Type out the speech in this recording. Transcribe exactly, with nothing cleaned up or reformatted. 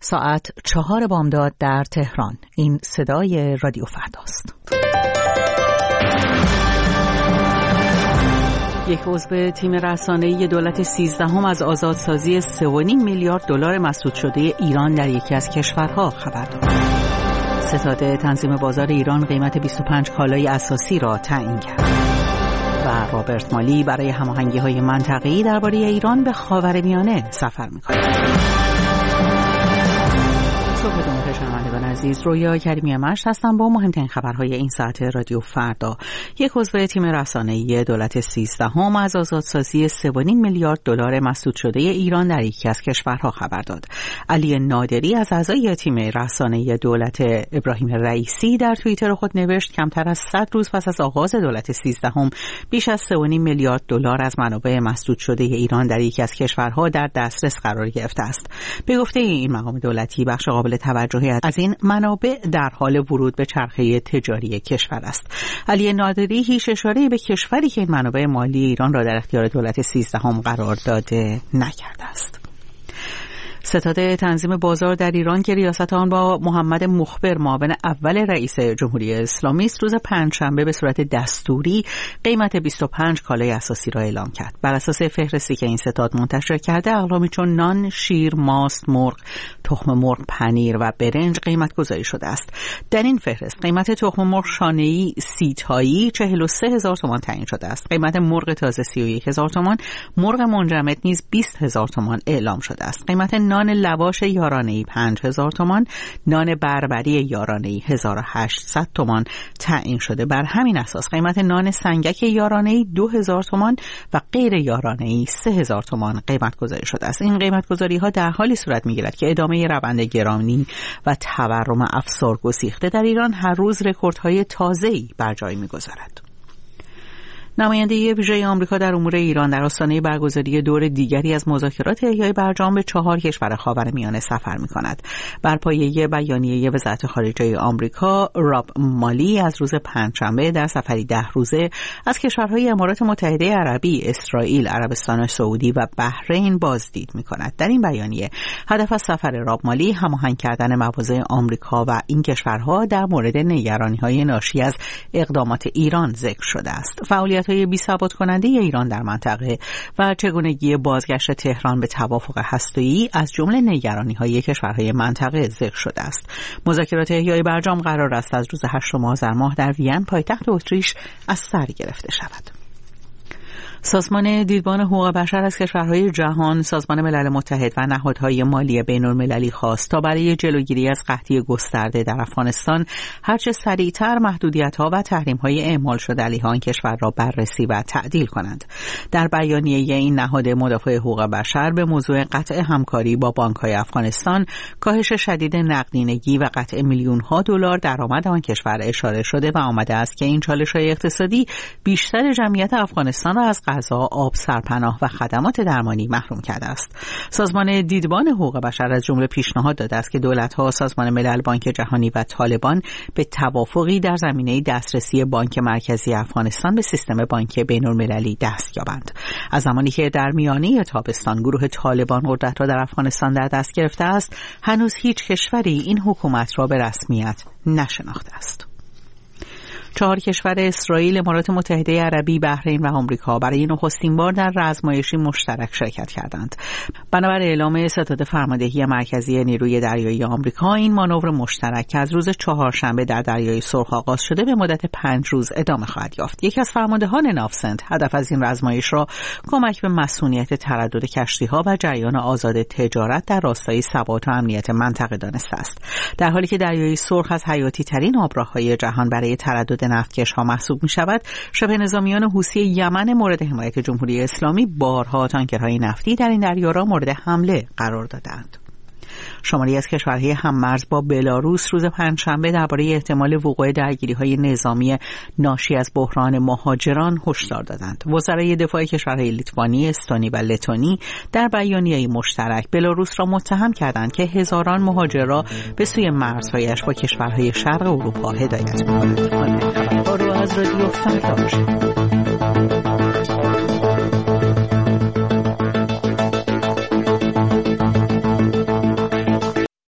ساعت چهار بامداد در تهران. این صدای رادیو فرداست. یک عضو تیم رسانه‌ای دولت سیزدهم از آزادسازی سه و نیم میلیارد دلار مسدود شده ایران در یکی از کشورها خبر داد. ستاد تنظیم بازار ایران قیمت بیست و پنج کالای اساسی را تعیین کرد. و رابرت مالی برای هماهنگی‌های منطقه‌ای درباره ایران به خاورمیانه سفر می‌کند. صبح دموقع شنوندگان عزیز، رویا کریمی مشت هستم با مهمترین خبرهای این ساعت رادیو فردا. یک عضو تیم رسانه‌ای دولت سیزدهم از آزادسازی سه و نیم میلیارد دلار مسدود شده ایران در یکی از کشورها خبر داد. علی نادری از اعضای تیم رسانه‌ای دولت ابراهیم رئیسی در توییتر خود نوشت کمتر از صد روز پس از آغاز دولت سیزدهم بیش از سه و نیم میلیارد دلار از منابع مسدود شده ایران در یکی از کشورها در دسترس قرار گرفته است. به گفته این مقام دولتی، بخش قابل توجهی از این منابع در حال ورود به چرخه تجاری کشور است. علی نادری هیچ اشاره‌ای به کشوری که این منابع مالی ایران را در اختیار دولت سیزدهم قرار داده نکرده است. ستاد تنظیم بازار در ایران که ریاست آن با محمد مخبر معاون اول رئیس جمهوری اسلامی است، روز پنجشنبه به صورت دستوری قیمت بیست و پنج کالای اساسی را اعلام کرد. بر اساس فهرستی که این ستاد منتشر کرده، اقلامی چون نان، شیر، ماست، مرغ، تخم مرغ، پنیر و برنج قیمت گذاری شده است. در این فهرست قیمت تخم مرغ شانه‌ای سی تایی چهل و سه هزار تومان تعیین شده است. قیمت مرغ تازه سی و یک هزار تومان، مرغ منجمد نیز بیست هزار تومان اعلام شده است. قیمت نان لواش یارانه‌ای پنج هزار تومان، نان بربری یارانه‌ای هزار و هشتصد تومان تعیین شده. بر همین اساس قیمت نان سنگک یارانه‌ای دو هزار تومان و غیر یارانه‌ای سه هزار تومان قیمت گذاری شده است. این قیمت گذاری‌ها در حالی صورت می‌گیرد که ادامه روند گرانی و تورم افسار گسیخته در ایران هر روز رکوردهای تازه‌ای بر جای می‌گذارد. نماینده ویژه آمریکا در امور ایران در آستانه برگزاری دور دیگری از مذاکرات احیای برجام به چهار کشور خاورمیانه سفر می‌کند. بر پایه بیانیه وزارت خارجه آمریکا، راب مالی از روز پنجشنبه در سفری ده روزه از کشورهای امارات متحده عربی، اسرائیل، عربستان سعودی و بحرین بازدید می‌کند. در این بیانیه هدف از سفر راب مالی هماهنگ کردن مواضع آمریکا و این کشورها در مورد نگرانی‌های ناشی از اقدامات ایران ذکر شده است. فعالیت های بی ثبات کننده ایران در منطقه و چگونگی بازگشت تهران به توافق هسته‌ای از جمله نگرانی‌های کشورهای منطقه ذکر شده است. مذاکرات احیای برجام قرار است از روز هشتم آذر ماه در وین پایتخت اتریش از سر گرفته شود. سازمان دیدبان حقوق بشر از کشورهای جهان، سازمان ملل متحد و نهادهای مالی بین‌المللی خواست تا برای جلوگیری از قحطی گسترده در افغانستان هرچه سریعتر محدودیت‌ها و تحریم‌های اعمال شده علیه آن کشور را بررسی و تعدیل کنند. در بیانیه این نهاد مدافع حقوق بشر به موضوع قطع همکاری با بانک‌های افغانستان، کاهش شدید نقدینگی و قطع میلیون‌ها دلار درآمد آن کشور اشاره شده و آمده است که این چالش‌های اقتصادی بیشتر جمعیت افغانستان را از غذا، آب، سرپناه و خدمات درمانی محروم کرده است. سازمان دیدبان حقوق بشر از جمله پیشنهاد داده است که دولت‌ها، سازمان ملل، بانک جهانی و طالبان به توافقی در زمینه دسترسی بانک مرکزی افغانستان به سیستم بانک بین‌المللی دست یابند. از زمانی که در میانه تابستان گروه طالبان قدرت را در افغانستان در دست گرفته است، هنوز هیچ کشوری این حکومت را به رسمیت نشناخته است. چهار کشور اسرائیل، امارات متحده عربی، بحرین و آمریکا برای نخستین بار در رزمایشی مشترک شرکت کردند. بنابر اعلام ستاد فرماندهی مرکزی نیروی دریایی آمریکا، این مانور مشترک که از روز چهارشنبه در دریای سرخ آغاز شده به مدت پنج روز ادامه خواهد یافت. یکی از فرماندهان ناوسنت هدف از این رزمایش را کمک به مسئولیت تردد کشتی‌ها و جریان آزاد تجارت در راستای ثبات و امنیت منطقه دانسته است. در حالی که دریای سرخ از حیاتی ترین آبراههای جهان برای تردد نفتکش ها محسوب می شود، شبه نظامیان حوثی یمن مورد حمایت جمهوری اسلامی بارها تانکرهای نفتی در این دریا را مورد حمله قرار دادند. شماری از کشورهای هممرز با بلاروس روز پنجشنبه درباره احتمال وقوع درگیری‌های نظامی ناشی از بحران مهاجران هشدار دادند. وزرای دفاع کشورهای لیتوانی، استونی و لتونی در بیانیه‌ای مشترک بلاروس را متهم کردند که هزاران مهاجر را به سوی مرزهایش با کشورهای شرق اروپا هدایت می‌کند. خبرها رو از رادیو فردا